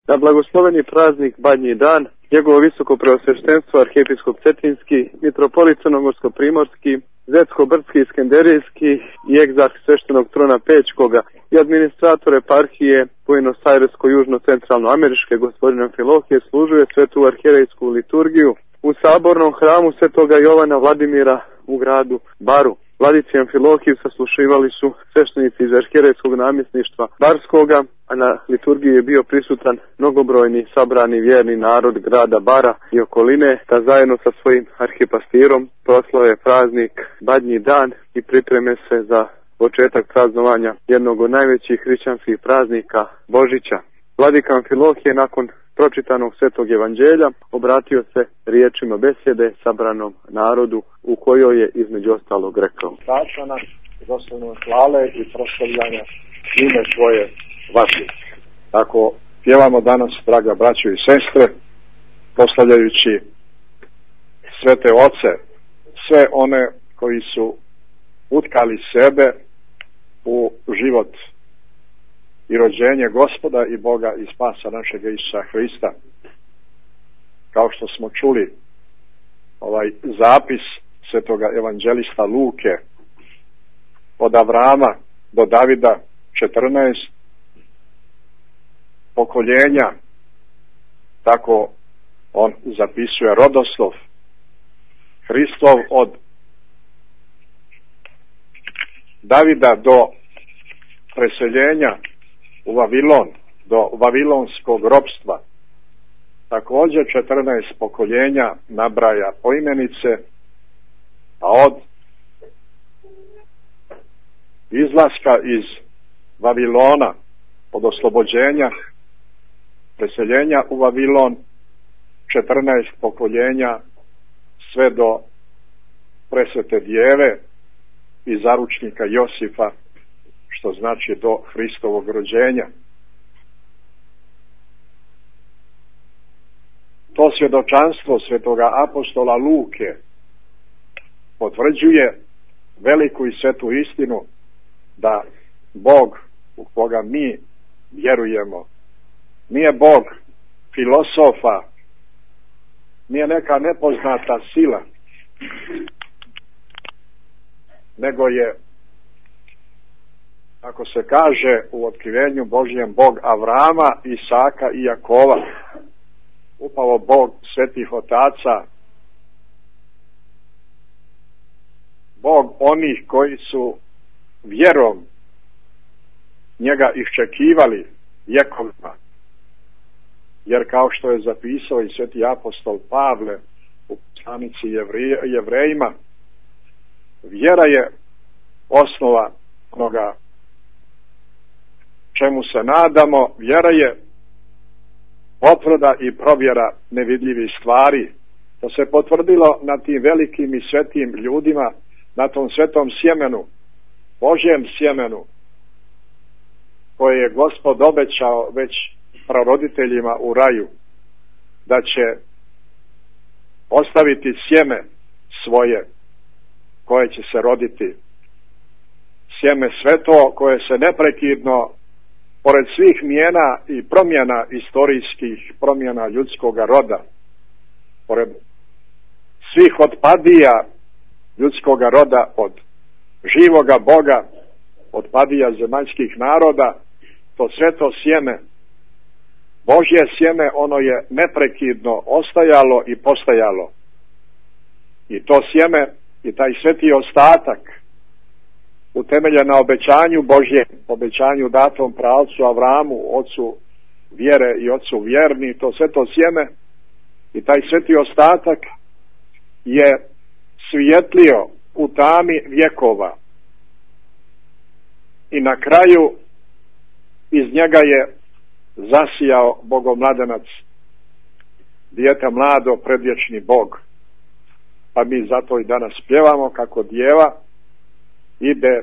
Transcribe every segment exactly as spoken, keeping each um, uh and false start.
Na blagosloveni praznik Badnji dan, njegovo visoko preosveštenstvo arhijepiskop Cetinski, mitropolit Crnogorsko-primorski, Zetsko-brdski, Iskenderijski i egzarh sveštenog trona Pećkoga i administrator eparhije Buenos Airesko-južno-centralno-američke gospodina Amfilohije služuje svetu arhijerejsku liturgiju u sabornom hramu svetoga Jovana Vladimira u gradu Baru. Vladici Amfilohiju saslušivali su sveštenici iz arhijerejskog namjesništva Barskoga, a na liturgiji je bio prisutan mnogobrojni sabrani vjerni narod grada Bara i okoline, da zajedno sa svojim arhipastirom proslave praznik Badnji dan i pripreme se za početak praznovanja jednog od najvećih hrišćanskih praznika Božića. Vladika Amfilohije nakon pročitanog svetog evanđelja obratio se riječima besjede sabranom narodu, u kojoj je između ostalog rekao: Sačana, dostojno slave i proslavljanja ime svoje vaši. Tako pjevamo danas, draga braćo i sestre, proslavljajući svete oce, sve one koji su utkali sebe u život i rođenje Gospoda i Boga i spasa našeg Isusa Hrista. Kao što smo čuli ovaj zapis svetoga evanđelista Luke od Avrama do Davida, četrnaest pokoljenja, tako on zapisuje rodoslov Hristov od Davida do preseljenja u Vavilon, do vavilonskog ropstva. Također četrnaest pokoljenja nabraja poimenice, a od izlaska iz Vavilona, od oslobođenja, preseljenja u Vavilon, četrnaest pokoljenja sve do presvete djeve i zaručnika Josifa, što znači do Hristovog rođenja. To svjedočanstvo svetoga apostola Luke potvrđuje veliku i svetu istinu da Bog u koga mi vjerujemo nije Bog filosofa, nije neka nepoznata sila, nego je, ako se kaže u otkrivenju Božjem, Bog Avrama, Isaka i Jakova, upravo Bog svetih otaca, Bog onih koji su vjerom njega iščekivali vjekovima. Jer kao što je zapisao i sveti apostol Pavle u poslanici Jevre, Jevrejima, vjera je osnova onoga čemu se nadamo, vjera je potvrda i provjera nevidljivih stvari. To se potvrdilo na tim velikim i svetim ljudima, na tom svetom sjemenu, Božjem sjemenu, koje je Gospod obećao već praroditeljima u raju, da će ostaviti sjeme svoje koje će se roditi. Sjeme sveto koje se neprekidno, pored svih mijena i promjena istorijskih, promjena ljudskoga roda, pored svih otpadija ljudskoga roda, od živoga Boga, otpadija zemaljskih naroda, to sveto sjeme, Božje sjeme, ono je neprekidno ostajalo i postajalo. I to sjeme i taj sveti ostatak utemeljen na obećanju Božjem, obećanju datom pravcu Avramu, ocu vjere i ocu vjerni, to sveto sjeme i taj sveti ostatak je svijetlio u tami vjekova i na kraju iz njega je zasijao bogomladenac, dijete mlado, predvječni Bog. Pa mi zato i danas pjevamo kako djeva ide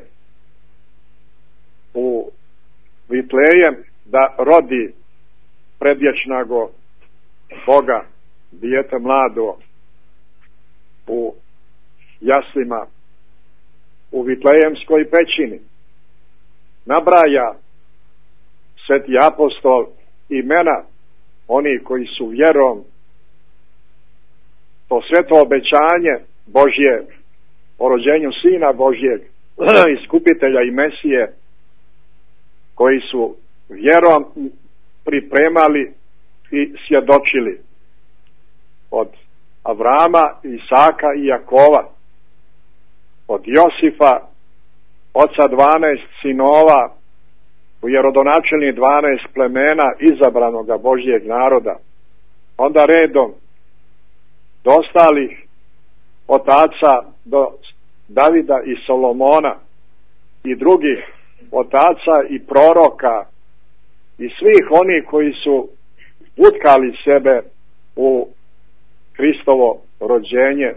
u Vitlejem da rodi predvječnago Boga, dijete mlado u jaslima u Vitlejemskoj pećini. Nabraja sveti apostol imena oni koji su vjerom to sveto obećanje Božje o rođenju Sina Božjeg, iskupitelja i Mesije, koji su vjerom pripremali i svjedočili od Avrama, Isaka i Jakova, od Josifa, oca dvanaest sinova, u rodonačelni dvanaest plemena izabranoga Božjeg naroda, onda redom do ostalih otaca, do Davida i Solomona i drugih otaca i proroka i svih onih koji su utkali sebe u Hristovo rođenje,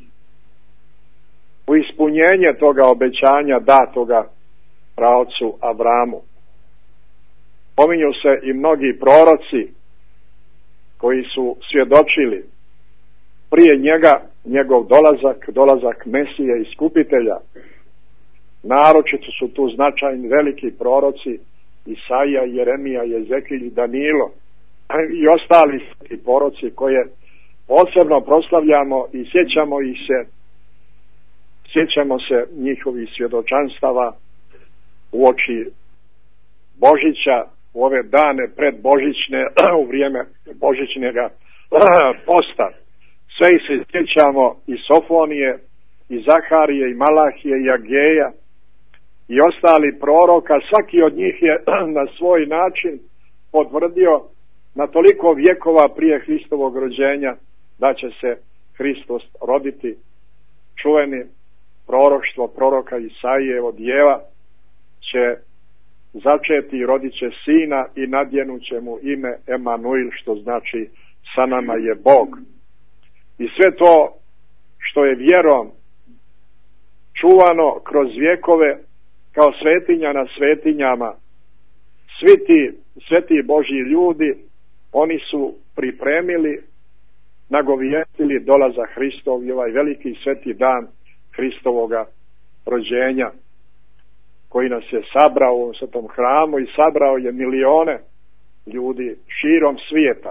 u ispunjenje toga obećanja datoga praocu Avramu. Pominju se i mnogi proroci koji su svjedočili prije njega njegov dolazak, dolazak Mesije iskupitelja. Naročito su tu značajni veliki proroci Isaija, Jeremija, Jezekilj i Danilo i ostali proroci koje posebno proslavljamo i sjećamo ih se, sjećamo se njihovih svjedočanstava uoči Božića, u ove dane pred Božićne, u vrijeme Božićnega posta. Sve ih se sjećamo i Sofonije, i Zaharije, i Malahije, i Ageja, i ostali proroka. Svaki od njih je na svoj način potvrdio na toliko vjekova prije Hristovog rođenja da će se Hristos roditi. Čuveni proroštvo proroka Isaije od Jeva će začeti i rodit će sina i nadjenut će mu ime Emanuil, što znači sa nama je Bog. I sve to što je vjerom čuvano kroz vjekove kao svetinja na svetinjama, svi ti sveti Božji ljudi, oni su pripremili, nagovijestili dolazak Hristov i ovaj veliki sveti dan Hristovoga rođenja, koji nas je sabrao u svetom hramu i sabrao je milione ljudi širom svijeta.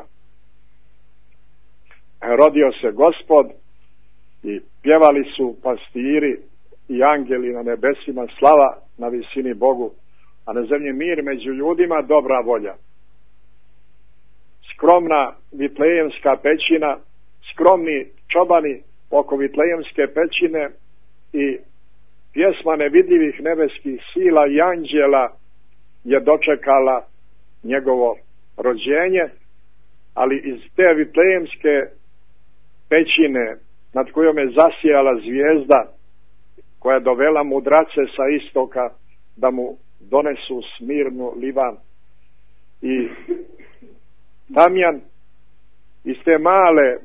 Rodio se Gospod i pjevali su pastiri i angeli na nebesima, slava na visini Bogu, a na zemlji mir među ljudima, dobra volja. Skromna vitlejemska pećina, skromni čobani oko vitlejemske pećine i pjesma nevidljivih nebeskih sila i anđela je dočekala njegovo rođenje, ali iz te vitlejemske pećine nad kojom je zasijala zvijezda koja je dovela mudrace sa istoka da mu donesu Smirnu, Livan i Damjan, iz te male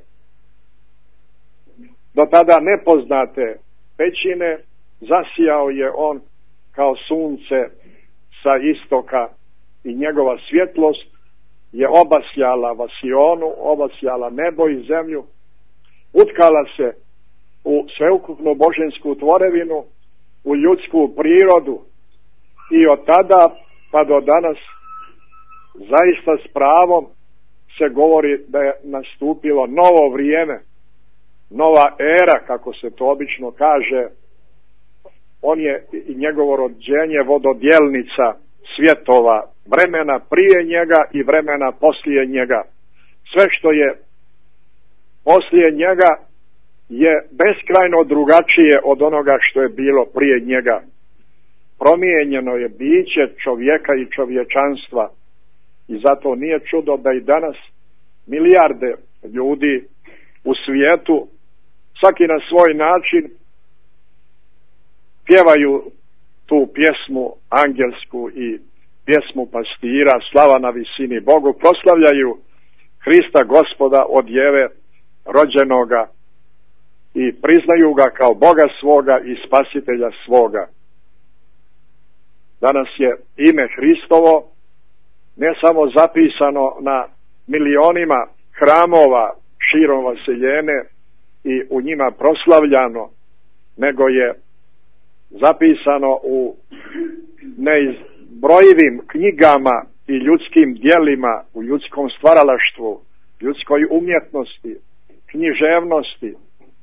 do tada nepoznate pećine zasijao je on kao sunce sa istoka i njegova svjetlost je obasjala Vasionu, obasjala nebo i zemlju, utkala se u sveukupnu božensku tvorevinu, u ljudsku prirodu i od tada pa do danas zaista s pravom se govori da je nastupilo novo vrijeme, nova era, kako se to obično kaže. On je i njegovo rođenje vododjelnica svjetova, vremena prije njega i vremena poslije njega. Sve što je poslije njega je beskrajno drugačije od onoga što je bilo prije njega. Promijenjeno je biće čovjeka i čovječanstva i zato nije čudo da i danas milijarde ljudi u svijetu, svaki na svoj način, pjevaju tu pjesmu angelsku i pjesmu pastira, slava na visini Bogu, proslavljaju Hrista Gospoda od Jeve rođenoga i priznaju ga kao Boga svoga i Spasitelja svoga. Danas je ime Hristovo ne samo zapisano na milionima hramova širom vaseljene i u njima proslavljano, nego je zapisano u neizbrojivim knjigama i ljudskim djelima, u ljudskom stvaralaštvu, ljudskoj umjetnosti, književnosti,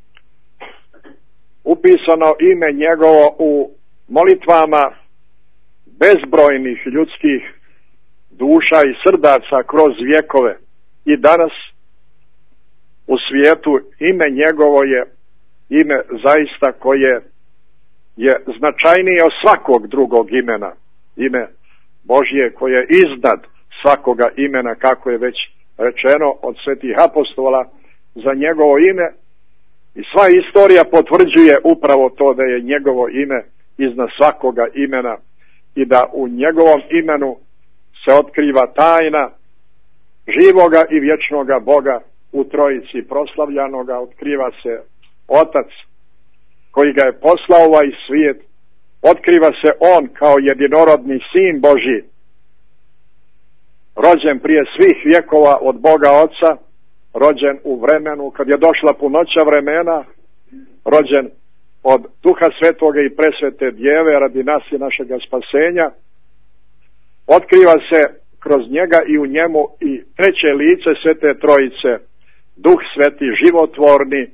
upisano ime njegovo u molitvama bezbrojnih ljudskih duša i srdaca kroz vjekove. I danas u svijetu ime njegovo je ime zaista koje je značajnije od svakog drugog imena. Ime Božje koje je iznad svakoga imena, kako je već rečeno od svetih apostola za njegovo ime. I sva istorija potvrđuje upravo to da je njegovo ime iznad svakoga imena i da u njegovom imenu se otkriva tajna živoga i vječnoga Boga u trojici proslavljanoga. Otkriva se Otac koji ga je poslao ovaj svijet, otkriva se on kao jedinorodni sin Božji, rođen prije svih vjekova od Boga Oca, rođen u vremenu kad je došla punoća vremena, rođen od Duha Svetoga i presvete Djeve radi nas i našega spasenja. Otkriva se kroz njega i u njemu i treće lice Svete Trojice, Duh Sveti životvorni.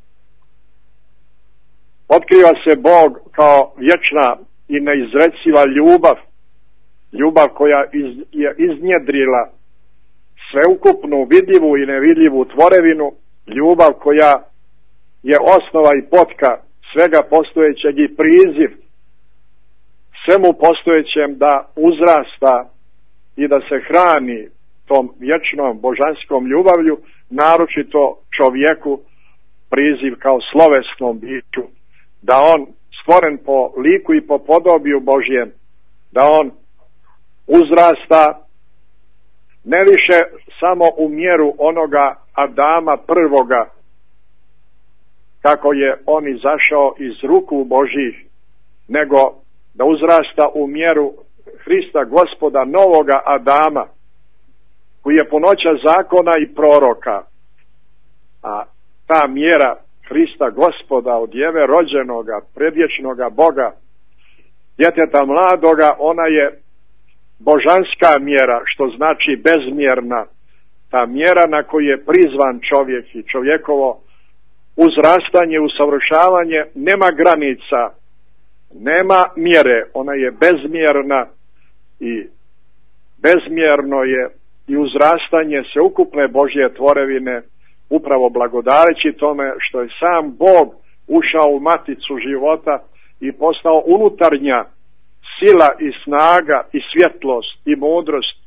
Otkriva se Bog kao vječna i neizreciva ljubav, ljubav koja iz, je iznjedrila sveukupnu vidljivu i nevidljivu tvorevinu, ljubav koja je osnova i potka svega postojećeg i priziv svemu postojećem da uzrasta i da se hrani tom vječnom božanskom ljubavlju, naročito čovjeku priziv kao slovesnom biću, da on stvoren po liku i po podobiju Božjem, da on uzrasta ne više samo u mjeru onoga Adama prvoga, kako je on izašao iz ruku Božjih, nego da uzrasta u mjeru Hrista Gospoda, novoga Adama, koji je punoća zakona i proroka. A ta mjera Hrista Gospoda od Djeve rođenoga, predvječnoga Boga, djeteta mladoga, ona je božanska mjera, što znači bezmjerna. Ta mjera na koju je prizvan čovjek i čovjekovo uzrastanje, usavršavanje nema granica, nema mjere, ona je bezmjerna i bezmjerno je i uzrastanje sveukupne Božje tvorevine, upravo blagodareći tome što je sam Bog ušao u maticu života i postao unutarnja sila i snaga i svjetlost i mudrost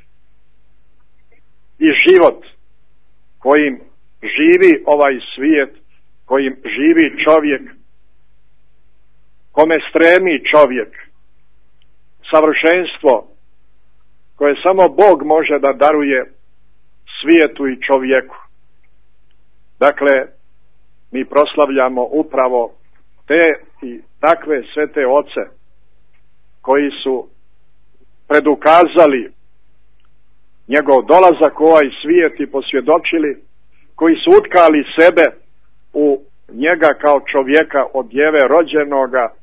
i život kojim živi ovaj svijet, kojim živi čovjek, kome stremi čovjek, savršenstvo koje samo Bog može da daruje svijetu i čovjeku. Dakle, mi proslavljamo upravo te i takve svete oce koji su predukazali njegov dolazak u ovaj svijet i posvjedočili, koji su utkali sebe u njega kao čovjeka od Djeve rođenoga,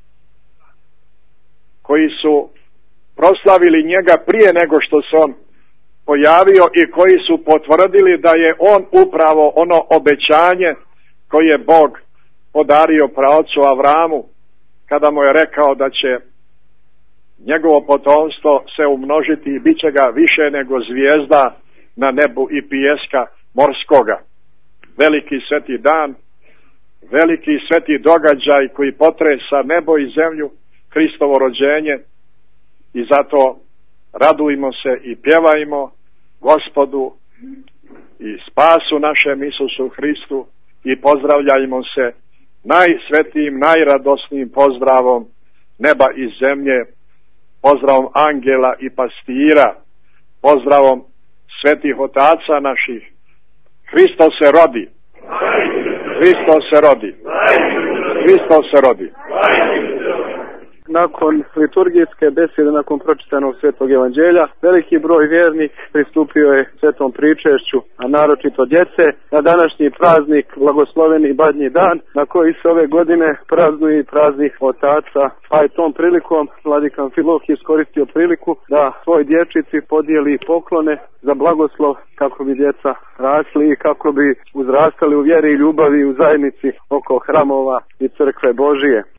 koji su proslavili njega prije nego što se on pojavio i koji su potvrdili da je on upravo ono obećanje koje je Bog podario praocu Avramu kada mu je rekao da će njegovo potomstvo se umnožiti i bit će ga više nego zvijezda na nebu i pijeska morskoga. Veliki sveti dan, veliki sveti događaj koji potresa nebo i zemlju, Hristovo rođenje, i zato radujmo se i pjevajmo Gospodu i spasu našem Isusu Hristu i pozdravljajmo se najsvetijim, najradosnijim pozdravom neba i zemlje, pozdravom angela i pastira, pozdravom svetih otaca naših. Hristos se rodi. Hristos se rodi. Hristos se rodi. nakon liturgijske besede, nakon pročitanog Svetog evanđelja, veliki broj vjernik pristupio je svetom pričešću, a naročito djece, na današnji praznik, blagosloveni Badnji dan, na koji se ove godine praznuje praznik otaca, pa je tom prilikom vladika Amfilohije iskoristio priliku da svoj dječici podijeli poklone za blagoslov kako bi djeca rasli i kako bi uzrastali u vjeri i ljubavi u zajednici oko hramova i crkve Božije.